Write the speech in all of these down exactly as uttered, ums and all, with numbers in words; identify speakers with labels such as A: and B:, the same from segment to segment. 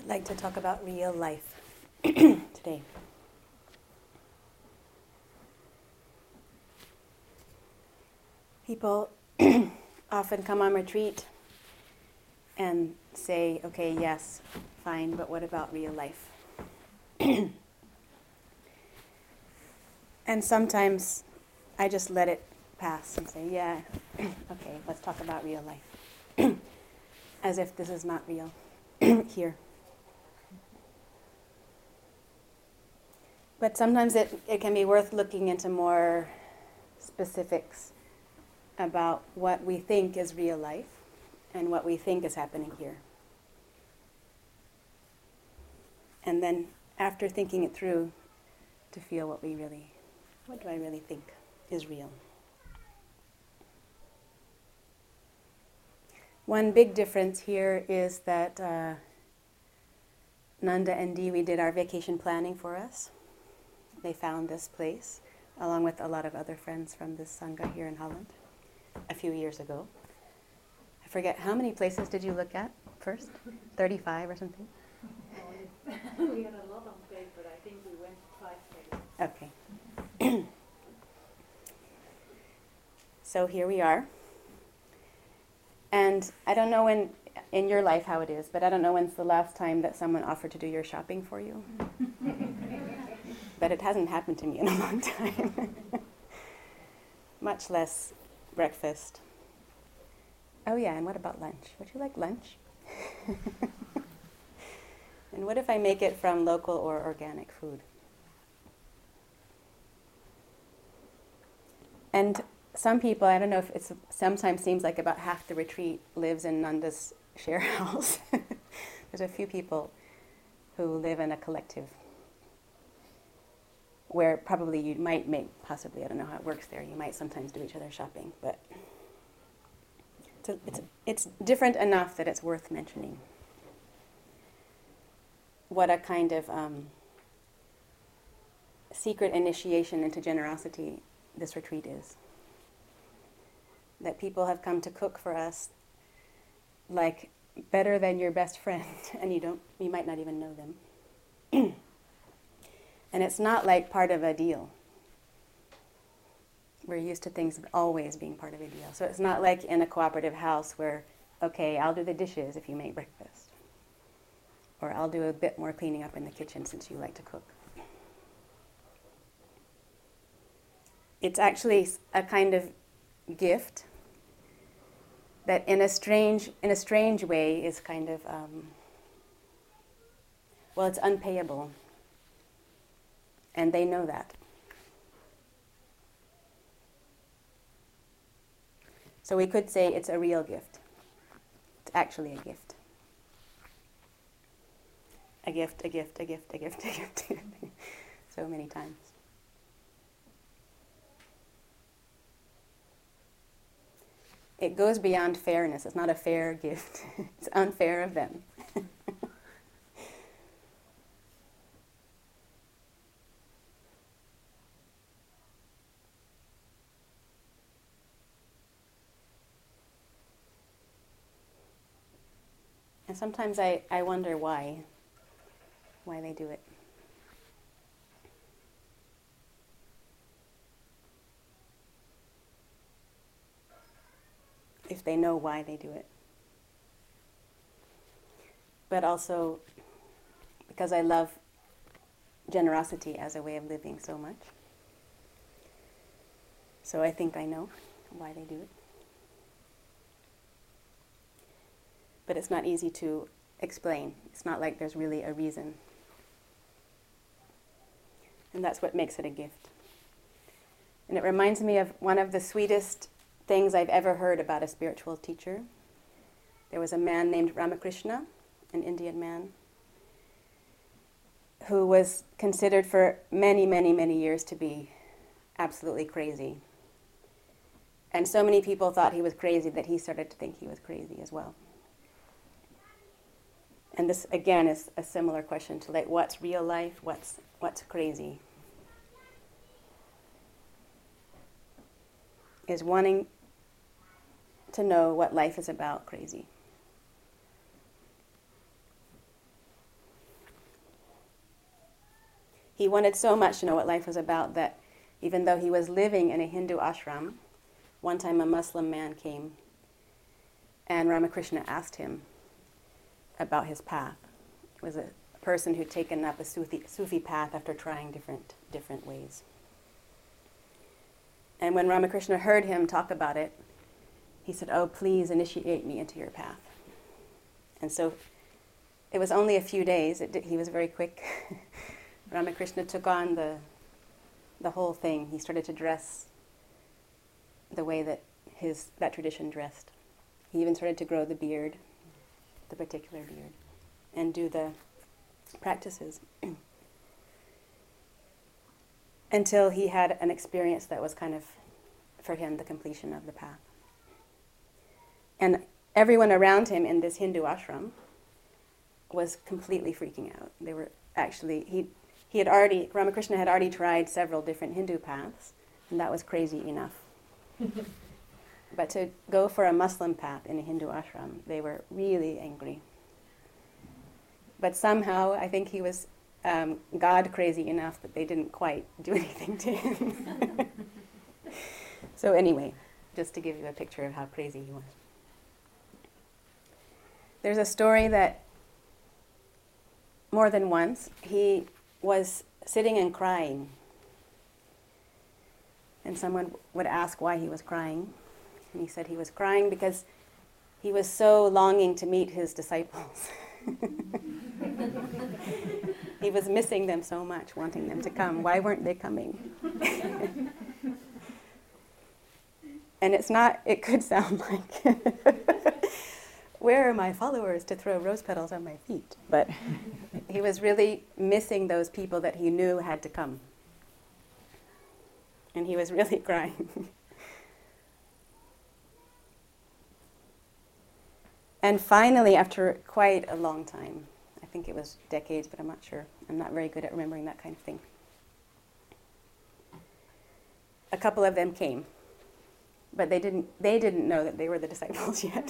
A: I'd like to talk about real life today. People often come on retreat and say, okay, yes, fine, but what about real life? And sometimes I just let it pass and say, yeah, okay, let's talk about real life. As if this is not real here. But sometimes it, it can be worth looking into more specifics about what we think is real life and what we think is happening here. And then after thinking it through, to feel what we really, what do I really think is real? One big difference here is that uh, Nanda and Dee, we did our vacation planning for us. They found this place, along with a lot of other friends from this Sangha here in Holland, a few years ago. I forget, how many places did you look at first? thirty-five or something?
B: We had a lot on plate, but I think we went to five places.
A: Okay. So here we are. And I don't know when, in your life how it is, but I don't know when's the last time that someone offered to do your shopping for you. But it hasn't happened to me in a long time. Much less breakfast. Oh yeah, and what about lunch? Would you like lunch? And what if I make it from local or organic food? And some people, I don't know if it's, sometimes seems like about half the retreat lives in Nanda's share house. There's a few people who live in a collective where probably you might make, possibly, I don't know how it works there, you might sometimes do each other's shopping, but it's, a, it's, a, it's different enough that it's worth mentioning. What a kind of um, secret initiation into generosity this retreat is. That people have come to cook for us like better than your best friend, and you don't, you might not even know them. And it's not like part of a deal. We're used to things always being part of a deal. So it's not like in a cooperative house where, okay, I'll do the dishes if you make breakfast. Or I'll do a bit more cleaning up in the kitchen since you like to cook. It's actually a kind of gift that in a strange, in a strange way is kind of, um, well, it's unpayable. And they know that. So we could say it's a real gift. It's actually a gift. A gift, a gift, a gift, a gift, a gift. So many times. It goes beyond fairness. It's not a fair gift. It's unfair of them. And sometimes I, I wonder why, why they do it. If they know why they do it. But also because I love generosity as a way of living so much. So I think I know why they do it. But it's not easy to explain. It's not like there's really a reason. And that's what makes it a gift. And it reminds me of one of the sweetest things I've ever heard about a spiritual teacher. There was a man named Ramakrishna, an Indian man, who was considered for many, many, many years to be absolutely crazy. And so many people thought he was crazy that he started to think he was crazy as well. And this, again, is a similar question to like, what's real life? What's what's crazy? Is wanting to know what life is about crazy? he wanted so much to know what life was about that even though he was living in a Hindu ashram, one time a Muslim man came and Ramakrishna asked him about his path. It was a person who'd taken up a Sufi, Sufi path after trying different, different ways. And when Ramakrishna heard him talk about it, he said, "Oh, please initiate me into your path." And so it was only a few days. It did, he was very quick. Ramakrishna took on the, the whole thing. He started to dress the way that his that tradition dressed. He even started to grow the beard, the particular beard, and do the practices until he had an experience that was kind of, for him, the completion of the path. And everyone around him in this Hindu ashram was completely freaking out. They were actually, he, he had already, Ramakrishna had already tried several different Hindu paths, and that was crazy enough. But to go for a Muslim path in a Hindu ashram, they were really angry. But somehow, I think he was um, God crazy enough that they didn't quite do anything to him. So anyway, just to give you a picture of how crazy he was. There's a story that more than once he was sitting and crying. And someone would ask why he was crying. And he said he was crying because he was so longing to meet his disciples. He was missing them so much, wanting them to come. Why weren't they coming? And it's not, it could sound like, where are my followers to throw rose petals on my feet? But he was really missing those people that he knew had to come. And he was really crying. And finally, after quite a long time, I think it was decades, but I'm not sure. I'm not very good at remembering that kind of thing. A couple of them came, but they didn't, they didn't know that they were the disciples yet.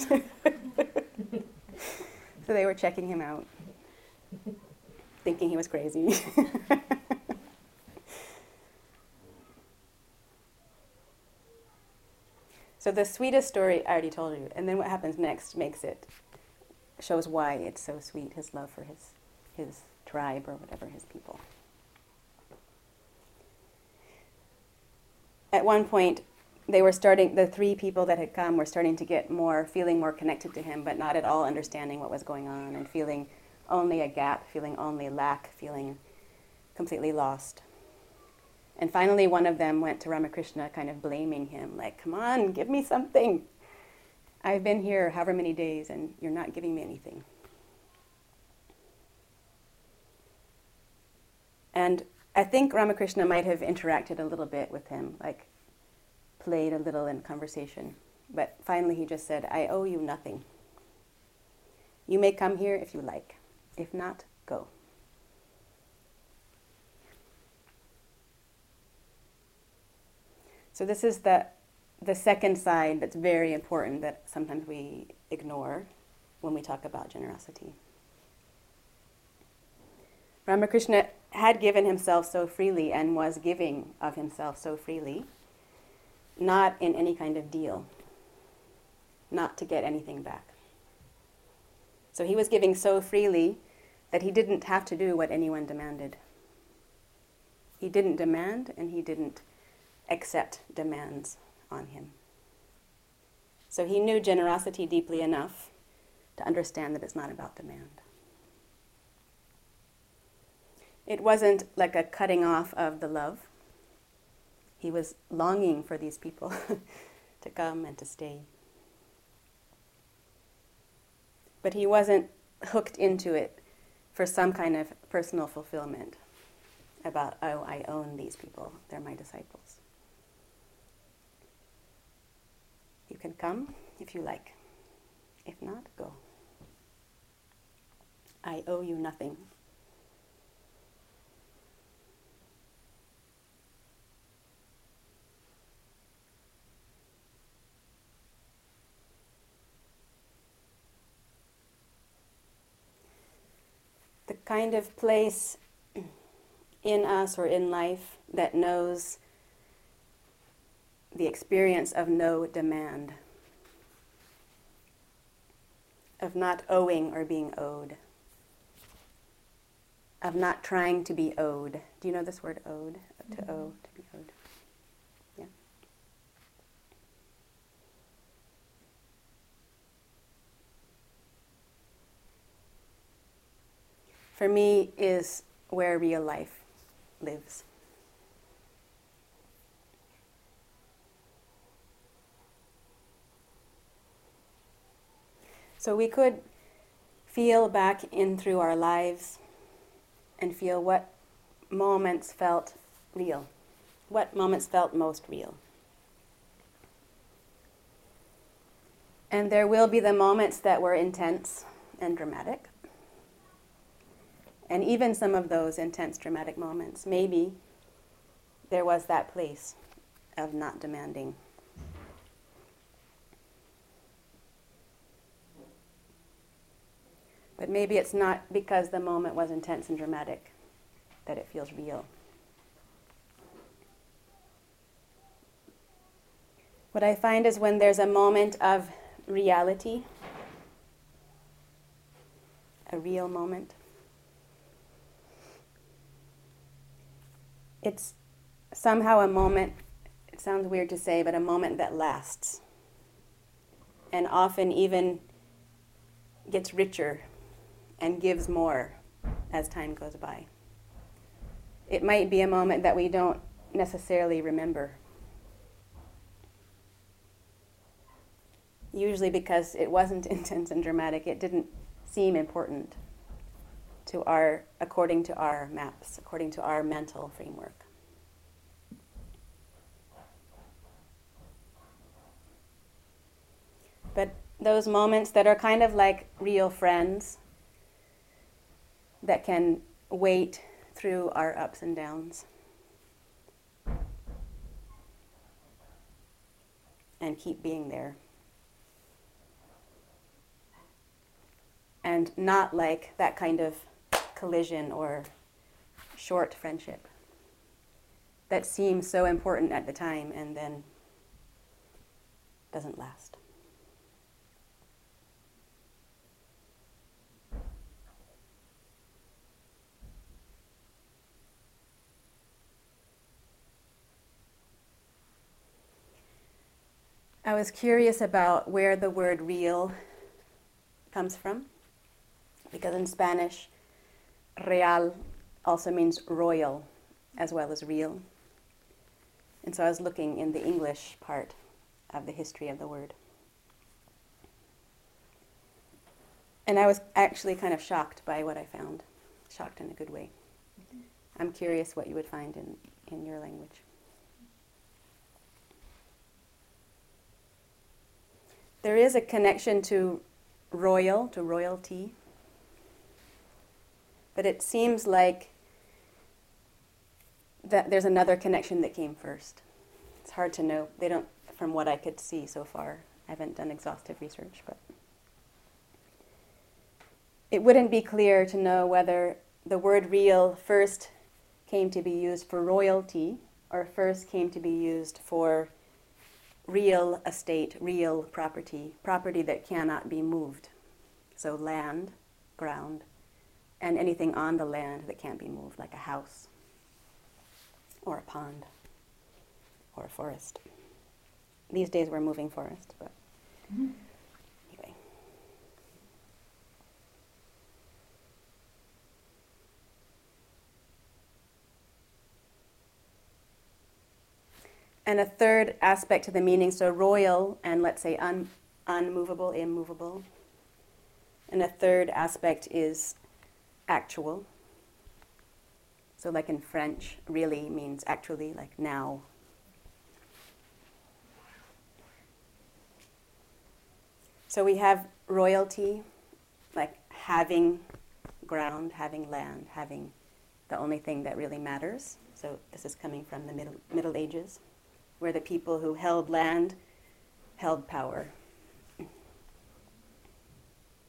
A: So they were checking him out, thinking he was crazy. So the sweetest story I already told you, and then what happens next makes it, shows why it's so sweet, his love for his, his tribe or whatever, his people. At one point, they were starting, the three people that had come were starting to get more, feeling more connected to him, but not at all understanding what was going on, and feeling only a gap, feeling only lack, feeling completely lost. And finally, one of them went to Ramakrishna, kind of blaming him, like, "Come on, give me something. I've been here however many days, and you're not giving me anything." And I think Ramakrishna might have interacted a little bit with him, like played a little in conversation. But finally, he just said, "I owe you nothing. You may come here if you like. If not, go." So this is the, the second side that's very important that sometimes we ignore when we talk about generosity. Ramakrishna had given himself so freely and was giving of himself so freely, not in any kind of deal, not to get anything back. So he was giving so freely that he didn't have to do what anyone demanded. He didn't demand, and he didn't accept demands on him. So he knew generosity deeply enough to understand that it's not about demand. It wasn't like a cutting off of the love. He was longing for these people to come and to stay. But he wasn't hooked into it for some kind of personal fulfillment about, "Oh, I own these people, they're my disciples." You can come if you like. If not, go. I owe you nothing. The kind of place in us or in life that knows the experience of no demand, of not owing or being owed, of not trying to be owed. Do you know this word owed? To mm-hmm. owe, to be owed. Yeah. For me, is where real life lives. So we could feel back in through our lives and feel what moments felt real, what moments felt most real. And there will be the moments that were intense and dramatic. And even some of those intense, dramatic moments, maybe there was that place of not demanding. But maybe it's not because the moment was intense and dramatic that it feels real. What I find is when there's a moment of reality, a real moment, it's somehow a moment, it sounds weird to say, but a moment that lasts. And often even gets richer and gives more as time goes by. It might be a moment that we don't necessarily remember. Usually because it wasn't intense and dramatic, it didn't seem important to our, according to our maps, according to our mental framework. But those moments that are kind of like real friends that can wait through our ups and downs and keep being there. And not like that kind of collision or short friendship that seems so important at the time and then doesn't last. I was curious about where the word real comes from, because in Spanish, real also means royal as well as real. And so I was looking in the English part of the history of the word. And I was actually kind of shocked by what I found, shocked in a good way. Mm-hmm. I'm curious what you would find in, in your language. There is a connection to royal, to royalty, but it seems like that there's another connection that came first. It's hard to know. They don't, from what I could see so far. I haven't done exhaustive research, but it wouldn't be clear to know whether the word real first came to be used for royalty or first came to be used for real estate, real property, property that cannot be moved. So land, ground, and anything on the land that can't be moved, like a house or a pond or a forest. These days we're moving forest, but mm-hmm. anyway. And a third aspect to the meaning, so royal and let's say un, unmovable, immovable. And a third aspect is actual. So like in French, really means actually, like now. So we have royalty, like having ground, having land, having the only thing that really matters. So this is coming from the Middle, Middle Ages, where the people who held land held power.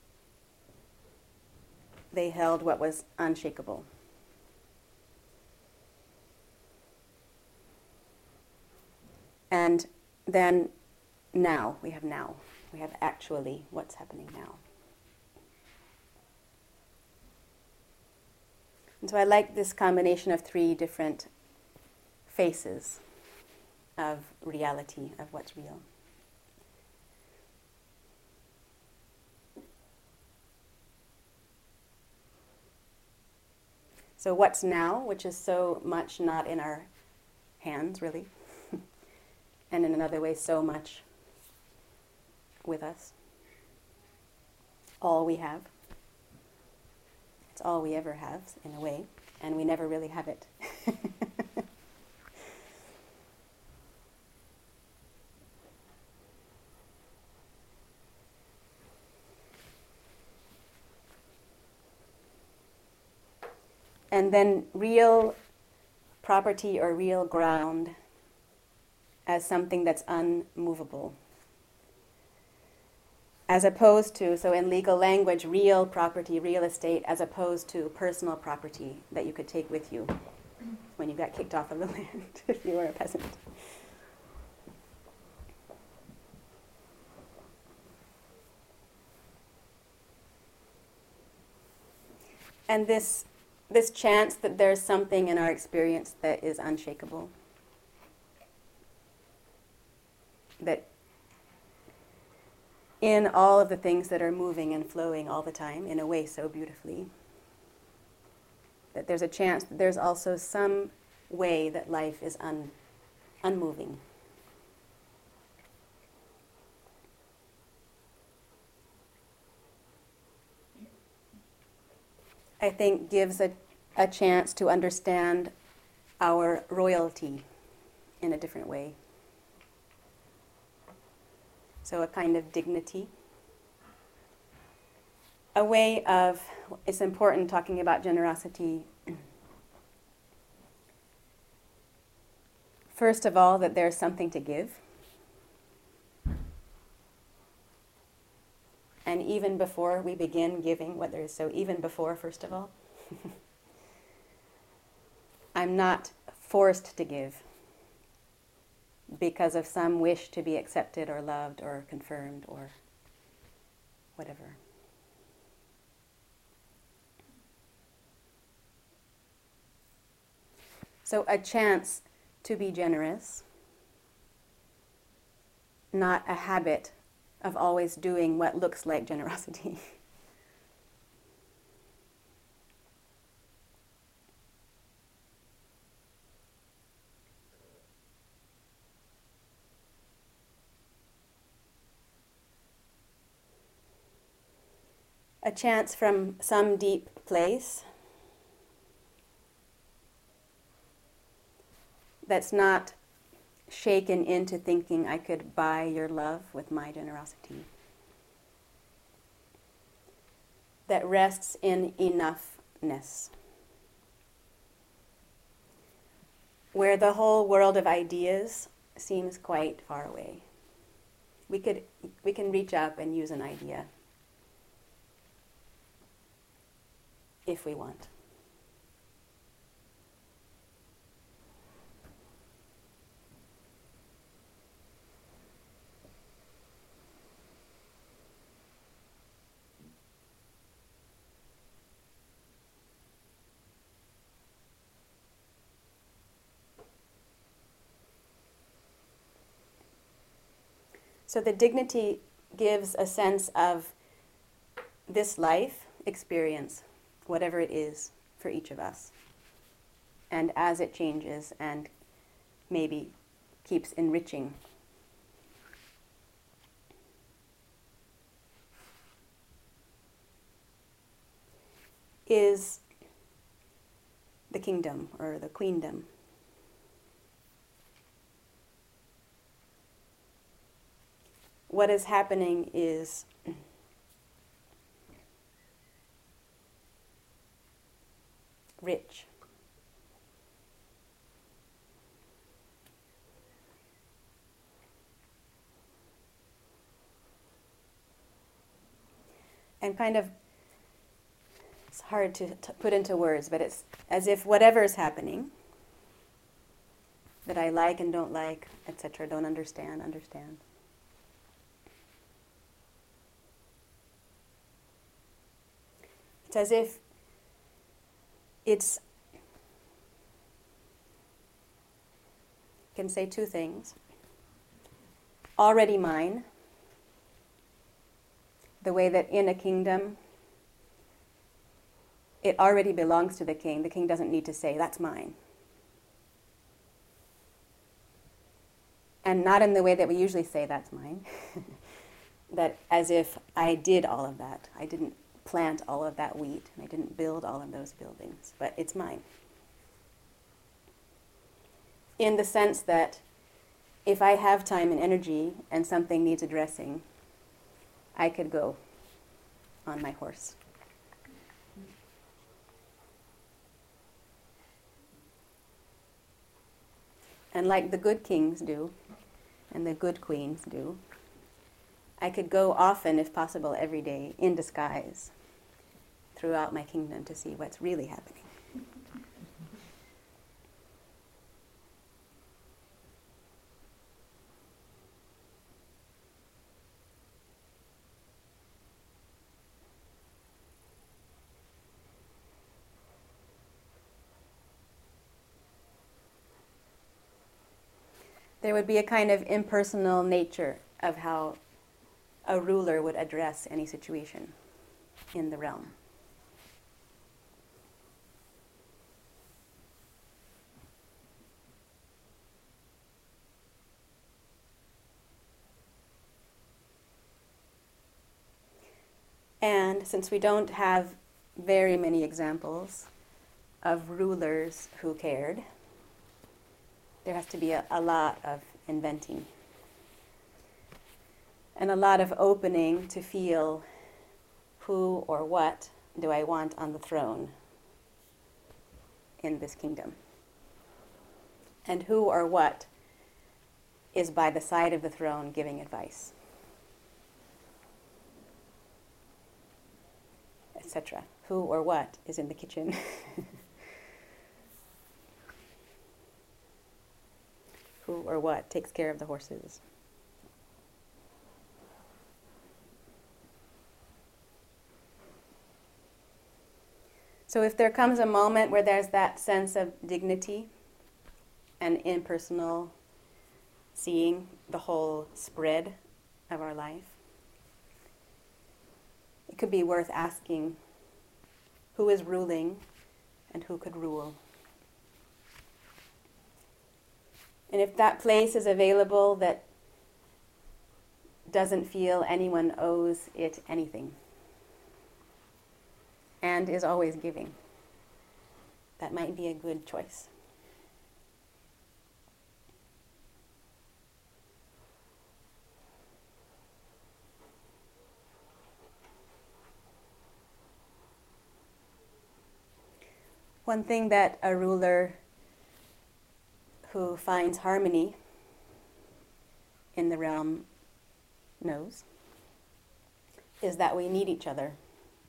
A: They held what was unshakable. And then now, we have now. We have actually what's happening now. And so I like this combination of three different faces of reality, of what's real. So what's now, which is so much not in our hands, really, and in another way, so much with us. All we have. It's all we ever have, in a way, and we never really have it. And then real property or real ground as something that's unmovable. As opposed to, so in legal language, real property, real estate, as opposed to personal property that you could take with you when you got kicked off of the land if you were a peasant. And this this chance that there's something in our experience that is unshakable, that in all of the things that are moving and flowing all the time in a way so beautifully, that there's a chance that there's also some way that life is un, unmoving. I think gives a, a chance to understand our royalty in a different way. So a kind of dignity. A way of, it's important talking about generosity. First of all, that there's something to give. And even before we begin giving, what there is, so even before, first of all, I'm not forced to give because of some wish to be accepted or loved or confirmed or whatever. So a chance to be generous, not a habit of always doing what looks like generosity. A chance from some deep place that's not shaken into thinking I could buy your love with my generosity. That rests in enoughness. Where the whole world of ideas seems quite far away. We could we can reach up and use an idea if we want. So the dignity gives a sense of this life experience, whatever it is for each of us. And as it changes and maybe keeps enriching. Is the kingdom or the queendom. What is happening is rich. And kind of, it's hard to, to put into words, but it's as if whatever is happening that I like and don't like, et cetera, don't understand, understand. It's as if it's, can say two things. Already mine, the way that in a kingdom, it already belongs to the king. The king doesn't need to say, that's mine. And not in the way that we usually say, that's mine. That as if I did all of that. I didn't plant all of that wheat, and I didn't build all of those buildings, but it's mine. In the sense that if I have time and energy and something needs addressing, I could go on my horse. And like the good kings do, and the good queens do, I could go often, if possible, every day, in disguise, throughout my kingdom to see what's really happening. There would be a kind of impersonal nature of how a ruler would address any situation in the realm. And since we don't have very many examples of rulers who cared, there has to be a, a lot of inventing and a lot of opening to feel who or what do I want on the throne in this kingdom, and who or what is by the side of the throne giving advice, et cetera. Who or what is in the kitchen. Who or what takes care of the horses. So if there comes a moment where there's that sense of dignity and impersonal seeing the whole spread of our life, it could be worth asking who is ruling and who could rule. And if that place is available that doesn't feel anyone owes it anything and is always giving, that might be a good choice. One thing that a ruler who finds harmony in the realm knows is that we need each other.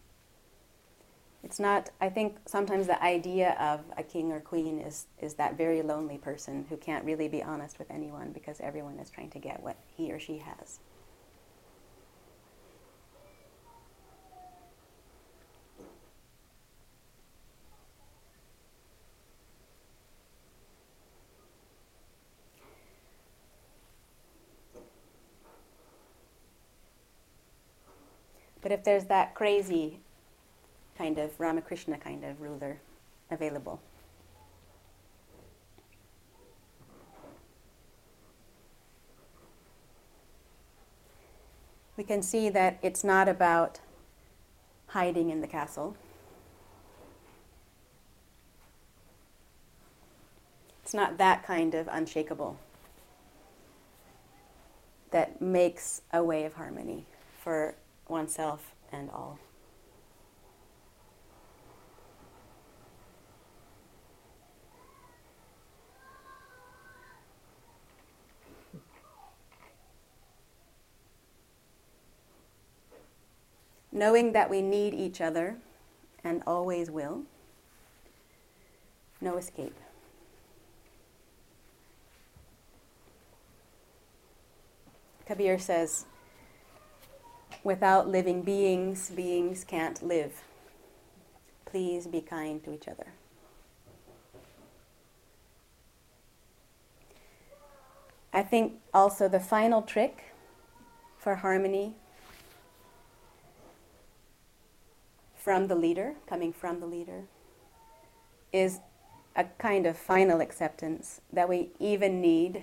A: It's not, I think sometimes the idea of a king or queen is, is that very lonely person who can't really be honest with anyone because everyone is trying to get what he or she has. But if there's that crazy kind of Ramakrishna kind of ruler available, we can see that it's not about hiding in the castle. It's not that kind of unshakable that makes a way of harmony for oneself and all. Knowing that we need each other and always will, no escape. Kabir says, without living beings, beings can't live. Please be kind to each other. I think also the final trick for harmony from the leader, coming from the leader, is a kind of final acceptance that we even need.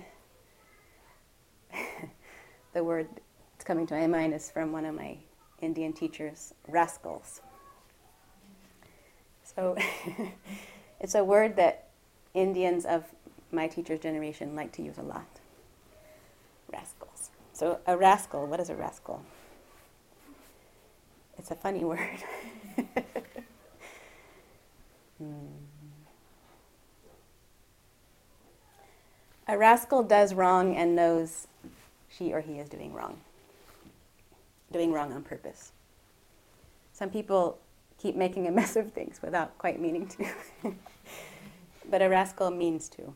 A: The word that's coming to my mind is from one of my Indian teachers, rascals. So it's a word that Indians of my teacher's generation like to use a lot. Rascals. So a rascal, what is a rascal? It's a funny word. hmm. A rascal does wrong and knows she or he is doing wrong. Doing wrong on purpose. Some people keep making a mess of things without quite meaning to. But a rascal means to.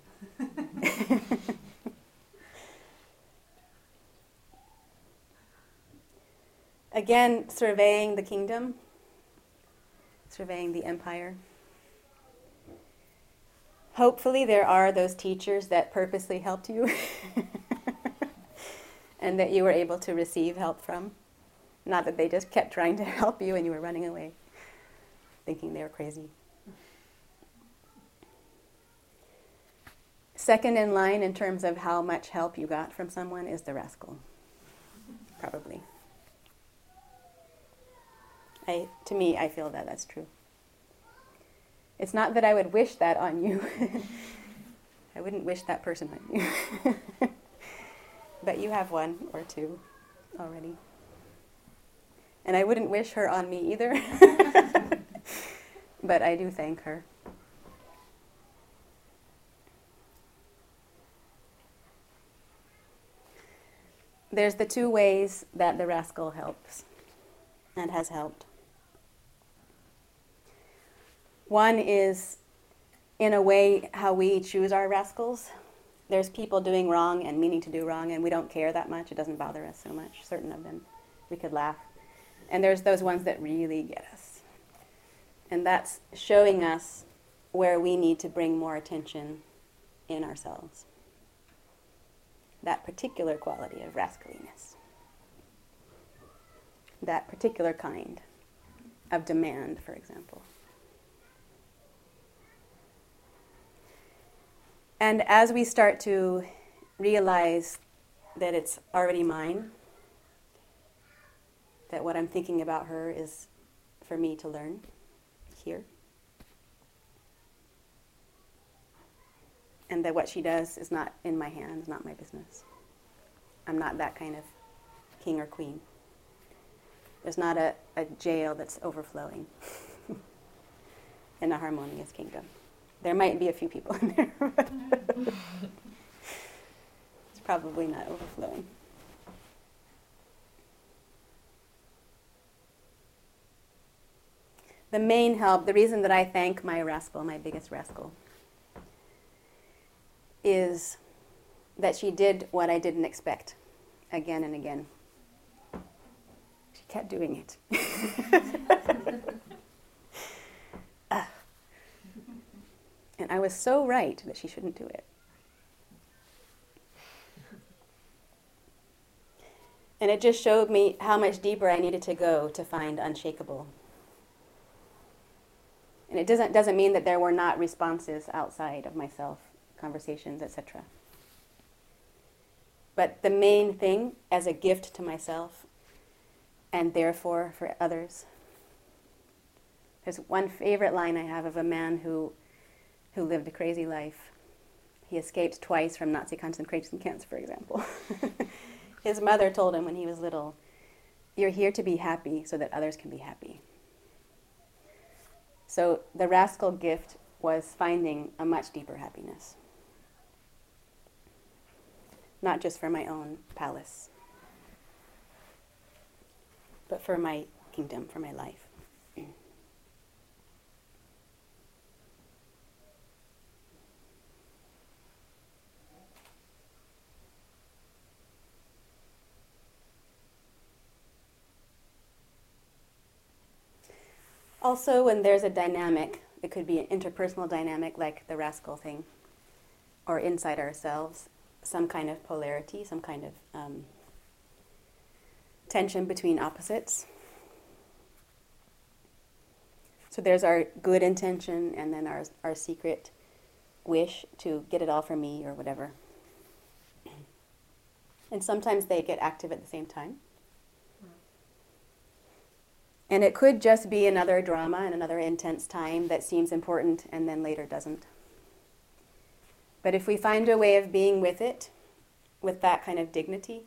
A: Again, surveying the kingdom, surveying the empire. Hopefully there are those teachers that purposely helped you and that you were able to receive help from. Not that they just kept trying to help you and you were running away, thinking they were crazy. Second in line in terms of how much help you got from someone is the rascal, probably. I, to me, I feel that that's true. It's not that I would wish that on you. I wouldn't wish that person on you. But you have one or two already. And I wouldn't wish her on me either. But I do thank her. There's the two ways that the rascal helps and has helped. One is, in a way, how we choose our rascals. There's people doing wrong and meaning to do wrong, and we don't care that much. It doesn't bother us so much. Certain of them, we could laugh. And there's those ones that really get us. And that's showing us where we need to bring more attention in ourselves. That particular quality of rascaliness. That particular kind of demand, for example. And as we start to realize that it's already mine, that what I'm thinking about her is for me to learn here, and that what she does is not in my hands, not my business. I'm not that kind of king or queen. There's not a, a jail that's overflowing in a harmonious kingdom. There might be a few people in there. It's probably not overflowing. The main help, the reason that I thank my rascal, my biggest rascal, is that she did what I didn't expect again and again. She kept doing it. uh. And I was so right that she shouldn't do it. And it just showed me how much deeper I needed to go to find unshakable. And it doesn't doesn't mean that there were not responses outside of myself, conversations, et cetera. But the main thing, as a gift to myself, and therefore for others, there's one favorite line I have of a man who who lived a crazy life. He escaped twice from Nazi concentration camps, for example. His mother told him when he was little, "You're here to be happy so that others can be happy." So the rascal gift was finding a much deeper happiness. Not just for my own palace, but for my kingdom, for my life. Also, when there's a dynamic, it could be an interpersonal dynamic like the rascal thing, or inside ourselves, some kind of polarity, some kind of um, tension between opposites. So there's our good intention and then our, our secret wish to get it all for me or whatever. And sometimes they get active at the same time. And it could just be another drama and another intense time that seems important and then later doesn't. But if we find a way of being with it, with that kind of dignity,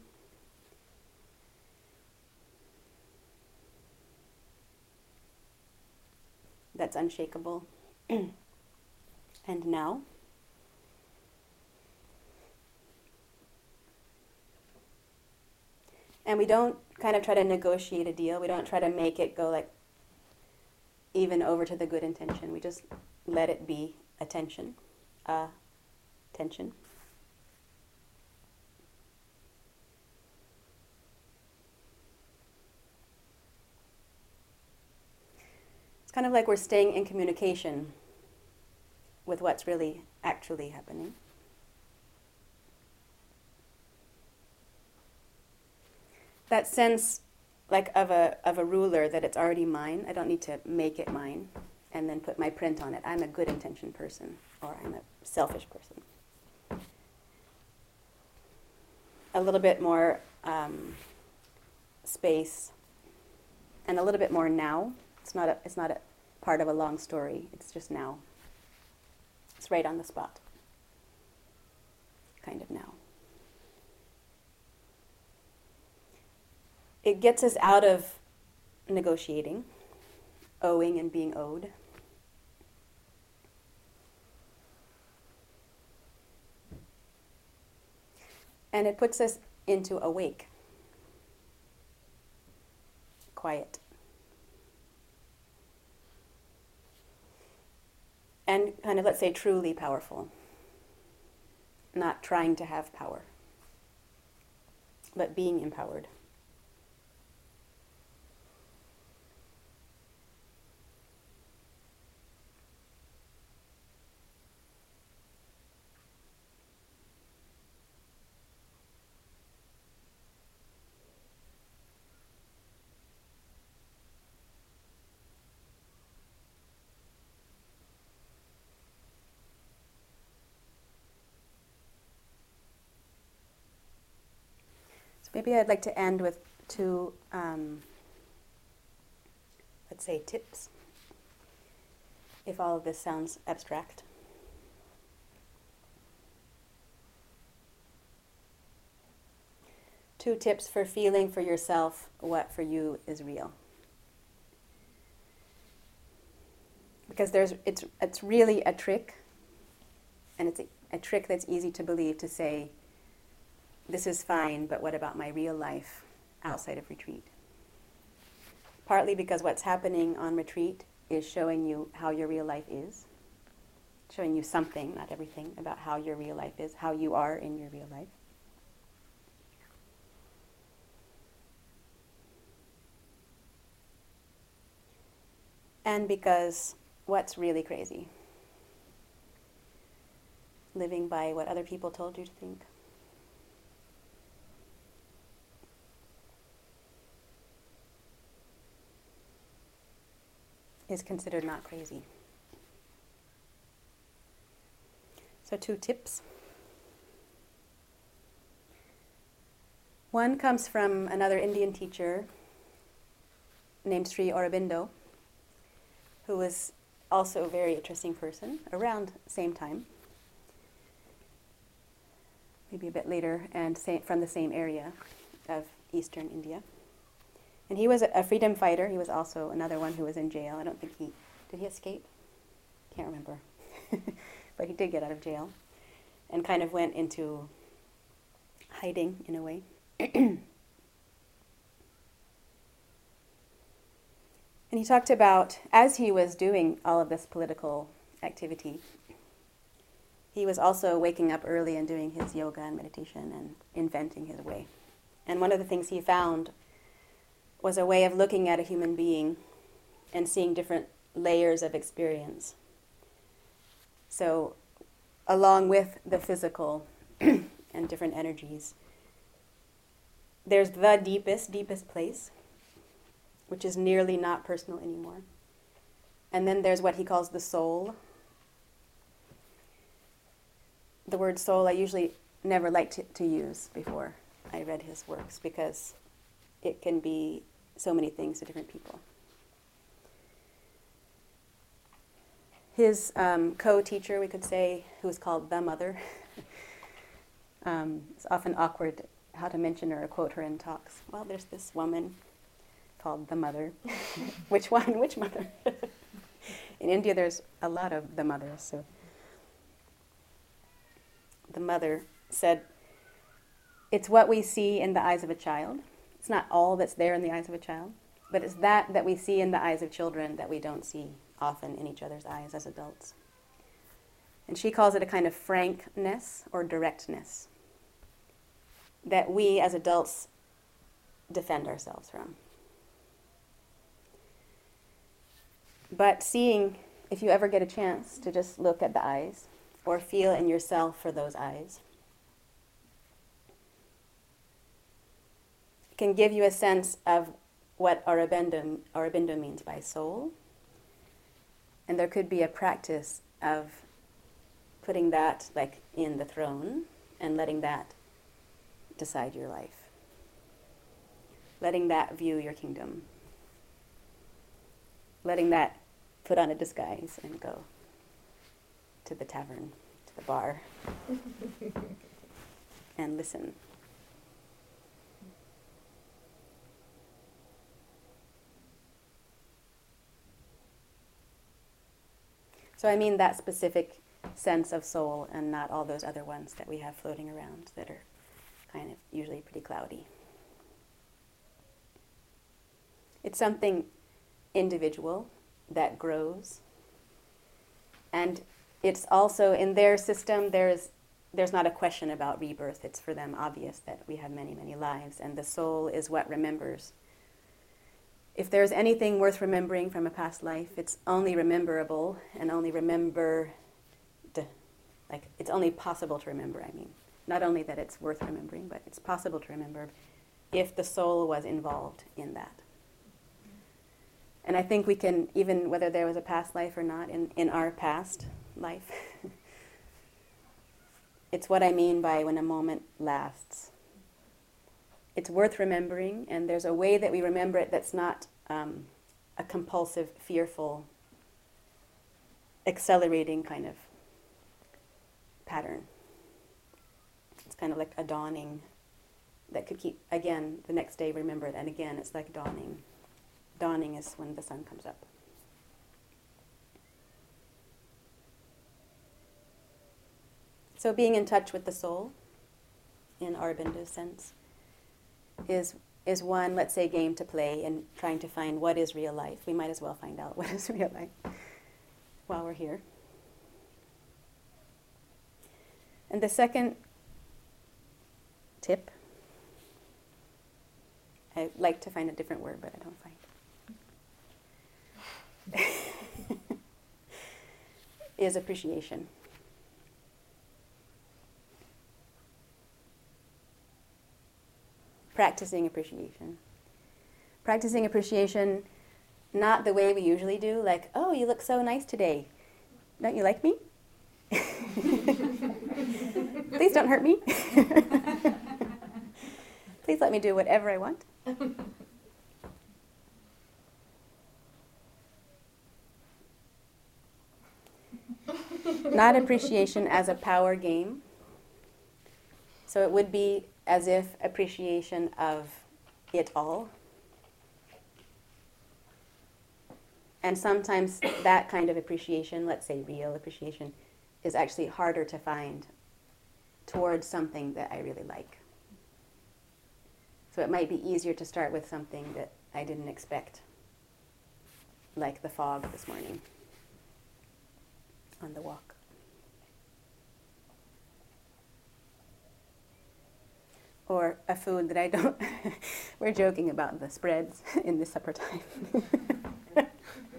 A: that's unshakable. And now, and we don't kind of try to negotiate a deal. We don't try to make it go like even over to the good intention. We just let it be attention, uh, tension. It's kind of like we're staying in communication with what's really actually happening. That sense like of a of a ruler that it's already mine. I don't need to make it mine and then put my print on it. I'm a good intention person, or I'm a selfish person. A little bit more um, space and a little bit more now. It's not a, it's not a part of a long story. It's just now. It's right on the spot. Kind of now. It gets us out of negotiating, owing and being owed. And it puts us into awake, quiet. And kind of, let's say, truly powerful. Not trying to have power, but being empowered. Maybe I'd like to end with two, um, let's say, tips, if all of this sounds abstract. Two tips for feeling for yourself what for you is real. Because there's, it's, it's really a trick, and it's a, a trick that's easy to believe, to say, this is fine, but what about my real life outside of retreat? Partly because what's happening on retreat is showing you how your real life is, showing you something, not everything, about how your real life is, how you are in your real life. And because what's really crazy? Living by what other people told you to think. Is considered not crazy. So two tips. One comes from another Indian teacher named Sri Aurobindo, who was also a very interesting person, around the same time, maybe a bit later, and from the same area of eastern India. And he was a freedom fighter. He was also another one who was in jail. I don't think he, did he escape? Can't remember. But he did get out of jail and kind of went into hiding in a way. And he talked about, as he was doing all of this political activity, he was also waking up early and doing his yoga and meditation and inventing his way. And one of the things he found was a way of looking at a human being and seeing different layers of experience. So, along with the physical and different energies, there's the deepest, deepest place, which is nearly not personal anymore. And then there's what he calls the soul. The word soul I usually never liked to, to use before I read his works, because it can be so many things to different people. His um, co-teacher, we could say, who was called the Mother, um, it's often awkward how to mention her or quote her in talks. Well, there's this woman called the Mother. Which one? Which mother? In India, there's a lot of the mothers. So the Mother said, it's what we see in the eyes of a child. It's not all that's there in the eyes of a child, but it's that that we see in the eyes of children that we don't see often in each other's eyes as adults. And she calls it a kind of frankness or directness that we as adults defend ourselves from. But seeing, if you ever get a chance to just look at the eyes or feel in yourself for those eyes, it can give you a sense of what Aurobindo, Aurobindo means by soul. And there could be a practice of putting that like in the throne and letting that decide your life. Letting that view your kingdom. Letting that put on a disguise and go to the tavern, to the bar, and listen. So I mean that specific sense of soul and not all those other ones that we have floating around that are kind of usually pretty cloudy. It's something individual that grows. And it's also, in their system, there's there's not a question about rebirth. It's for them obvious that we have many, many lives, and the soul is what remembers. If there's anything worth remembering from a past life, it's only rememberable and only remember, like it's only possible to remember, I mean. Not only that it's worth remembering, but it's possible to remember if the soul was involved in that. And I think we can, even whether there was a past life or not, in, in our past life, it's what I mean by when a moment lasts. It's worth remembering, and there's a way that we remember it that's not um, a compulsive, fearful, accelerating kind of pattern. It's kind of like a dawning that could keep, again, the next day remembered, and again, it's like dawning. Dawning is when the sun comes up. So being in touch with the soul, in Aurobindo's sense, is is one, let's say, game to play in trying to find what is real life. We might as well find out what is real life while we're here. And the second tip, I like to find a different word, but I don't find, is appreciation. Practicing appreciation. Practicing appreciation, not the way we usually do, like, oh, you look so nice today. Don't you like me? Please don't hurt me. Please let me do whatever I want. Not appreciation as a power game. So it would be as if appreciation of it all. And sometimes that kind of appreciation, let's say real appreciation, is actually harder to find towards something that I really like. So it might be easier to start with something that I didn't expect, like the fog this morning on the walk. Or a food that I don't, we're joking about the spreads in the supper time.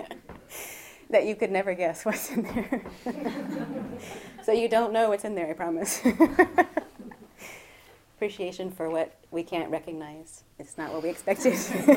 A: that you could never guess what's in there. So you don't know what's in there, I promise. Appreciation for what we can't recognize. It's not what we expected.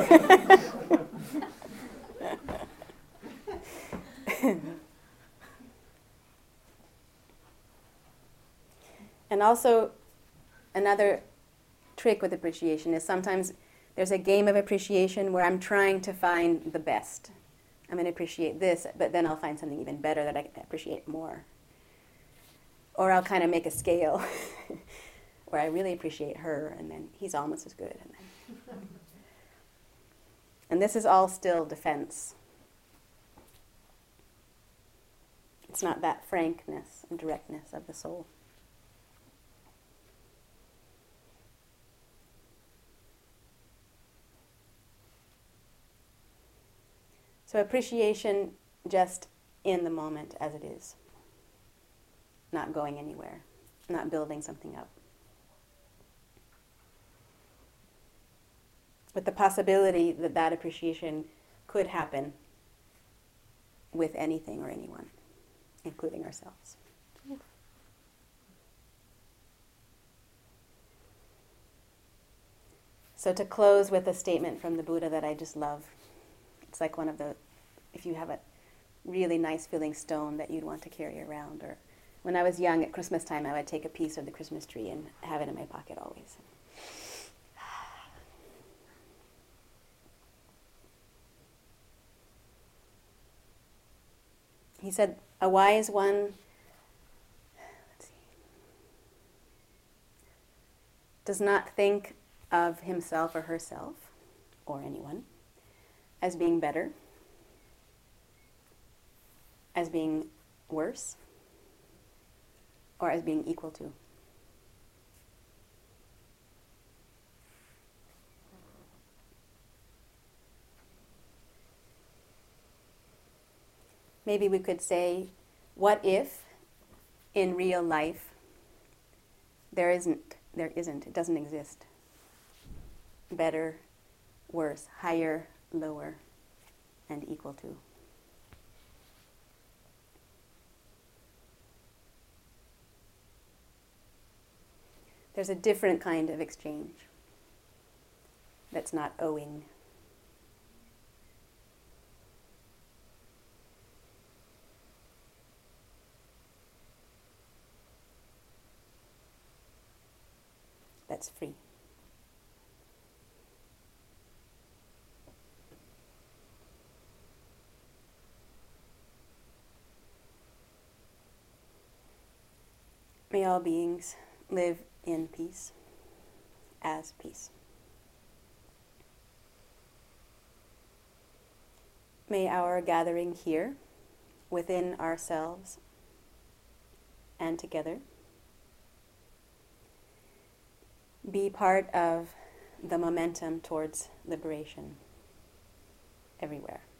A: And also, another trick with appreciation is sometimes there's a game of appreciation where I'm trying to find the best. I'm going to appreciate this, but then I'll find something even better that I appreciate more. Or I'll kind of make a scale where I really appreciate her, and then he's almost as good. And, then and this is all still defense. It's not that frankness and directness of the soul. So appreciation just in the moment as it is. Not going anywhere. Not building something up. With the possibility that that appreciation could happen with anything or anyone, including ourselves. So to close with a statement from the Buddha that I just love. It's like one of the, if you have a really nice feeling stone that you'd want to carry around. Or when I was young at Christmas time, I would take a piece of the Christmas tree and have it in my pocket always. He said, a wise one, let's see, does not think of himself or herself, or anyone, as being better, as being worse, or as being equal to. Maybe we could say, what if in real life there isn't, there isn't, it doesn't exist. Better, worse, higher, lower, and equal to. There's a different kind of exchange that's not owing. That's free. May all beings live in peace, as peace. May our gathering here, within ourselves and together, be part of the momentum towards liberation everywhere.